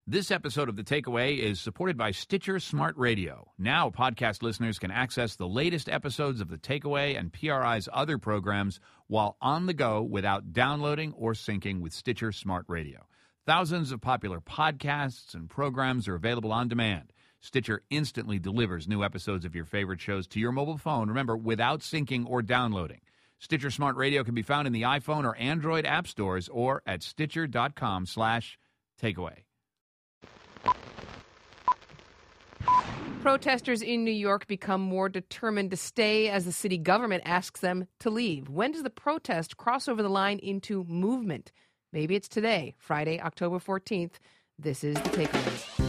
This episode of The Takeaway is supported by Stitcher Smart Radio. Now, podcast listeners can access the latest episodes of The Takeaway and PRI's other programs while on the go without downloading or syncing with Stitcher Smart Radio. Thousands of popular podcasts and programs are available on demand. Stitcher instantly delivers new episodes of your favorite shows to your mobile phone, remember, without syncing or downloading. Stitcher Smart Radio can be found in the iPhone or Android app stores or at stitcher.com/takeaway. Protesters in New York become more determined to stay as the city government asks them to leave. When does the protest cross over the line into movement? Maybe it's today, Friday, October 14th. This is The Takeaway.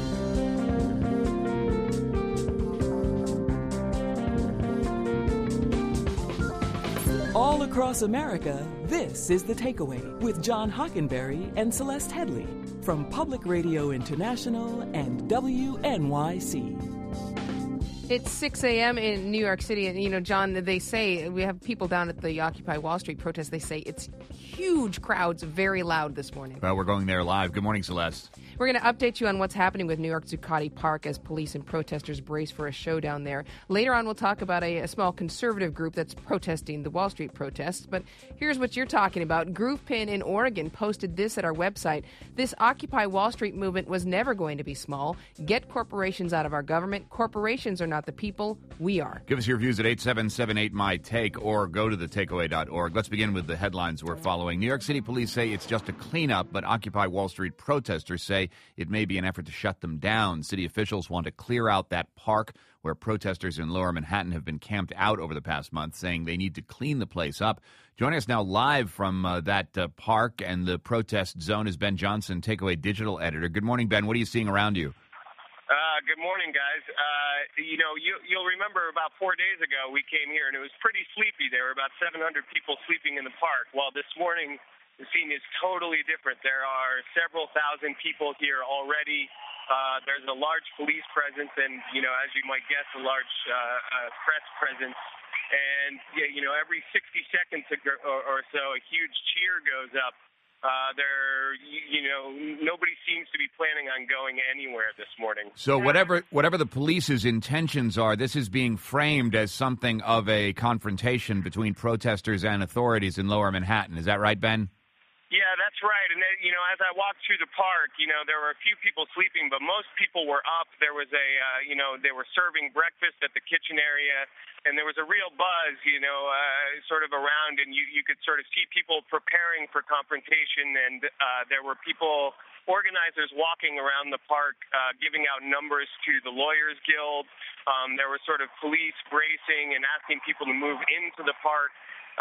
All across America, this is The Takeaway with John Hockenberry and Celeste Headley from Public Radio International and WNYC. It's 6 a.m. in New York City, and, John, they say, we have people down at the Occupy Wall Street protest, they say it's huge crowds, very loud this morning. Well, we're going there live. Good morning, Celeste. We're going to update you on what's happening with New York Zuccotti Park as police and protesters brace for a showdown there. Later on, we'll talk about a small conservative group that's protesting the Wall Street protests. But here's what you're talking about. Groovepin in Oregon posted this at our website. This Occupy Wall Street movement was never going to be small. Get corporations out of our government. Corporations are not the people. We are. Give us your views at 8778-MY-TAKE or go to thetakeaway.org. Let's begin with the headlines we're following. New York City police say it's just a cleanup, but Occupy Wall Street protesters say it may be an effort to shut them down. City officials want to clear out that park where protesters in Lower Manhattan have been camped out over the past month, saying they need to clean the place up. Joining us now live from that park and the protest zone is Ben Johnson, Takeaway digital editor. Good morning, Ben. What are you seeing around you? Good morning, guys. You'll remember about 4 days ago we came here and it was pretty sleepy. There were about 700 people sleeping in the park. Well, this morning the scene is totally different. There are several thousand people here already. There's a large police presence and, as you might guess, a large press presence. And, every 60 seconds or so, a huge cheer goes up. Nobody seems to be planning on going anywhere this morning. So whatever the police's intentions are, this is being framed as something of a confrontation between protesters and authorities in Lower Manhattan. Is that right, Ben? Yeah, that's right. And then, as I walked through the park, there were a few people sleeping, but most people were up. There was they were serving breakfast at the kitchen area, and there was a real buzz, sort of around, and you could sort of see people preparing for confrontation, and there were organizers walking around the park, giving out numbers to the Lawyers Guild. There was sort of police bracing and asking people to move into the park.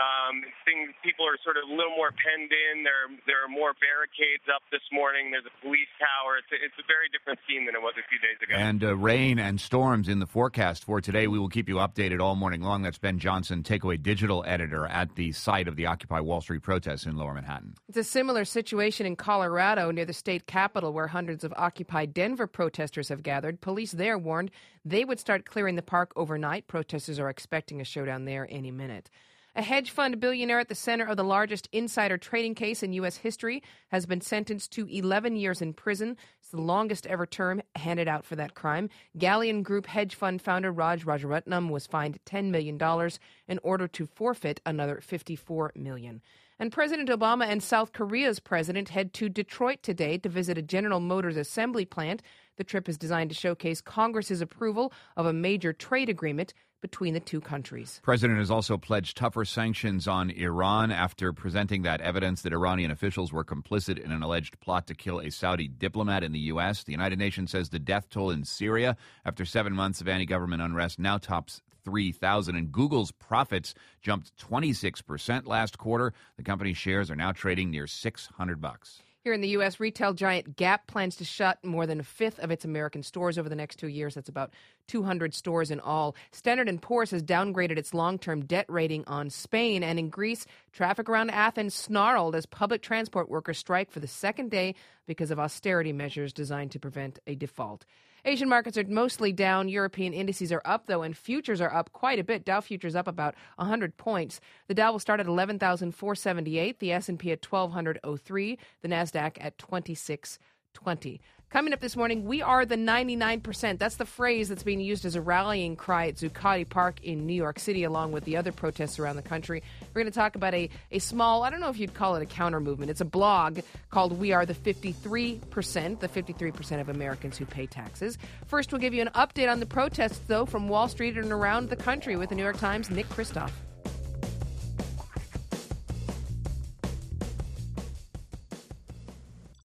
People are sort of a little more penned in. There are more barricades up this morning. There's a police tower. It's a very different scene than it was a few days ago. And rain and storms in the forecast for today. We will keep you updated all morning long. That's Ben Johnson, Takeaway digital editor at the site of the Occupy Wall Street protests in Lower Manhattan. It's a similar situation in Colorado near the state capitol where hundreds of Occupy Denver protesters have gathered. Police there warned they would start clearing the park overnight. Protesters are expecting a showdown there any minute. A hedge fund billionaire at the center of the largest insider trading case in U.S. history has been sentenced to 11 years in prison. It's the longest ever term handed out for that crime. Galleon Group hedge fund founder Raj Rajaratnam was fined $10 million in order to forfeit another $54 million. And President Obama and South Korea's president head to Detroit today to visit a General Motors assembly plant. The trip is designed to showcase Congress's approval of a major trade agreement between the two countries. The president has also pledged tougher sanctions on Iran after presenting that evidence that Iranian officials were complicit in an alleged plot to kill a Saudi diplomat in the U.S. The United Nations says the death toll in Syria after 7 months of anti-government unrest now tops 3,000. And Google's profits jumped 26% last quarter. The company's shares are now trading near $600. Here in the U.S., retail giant Gap plans to shut more than a fifth of its American stores over the next 2 years. That's about 200 stores in all. Standard & Poor's has downgraded its long-term debt rating on Spain. And in Greece, traffic around Athens snarled as public transport workers strike for the second day because of austerity measures designed to prevent a default. Asian markets are mostly down. European indices are up, though, and futures are up quite a bit. Dow futures up about 100 points. The Dow will start at 11,478, the S&P at 1,203, the NASDAQ at 2620. Coming up this morning, we are the 99%. That's the phrase that's being used as a rallying cry at Zuccotti Park in New York City, along with the other protests around the country. We're going to talk about a small, I don't know if you'd call it a counter movement. It's a blog called We Are the 53%, the 53% of Americans who pay taxes. First, we'll give you an update on the protests, though, from Wall Street and around the country with the New York Times' Nick Kristof.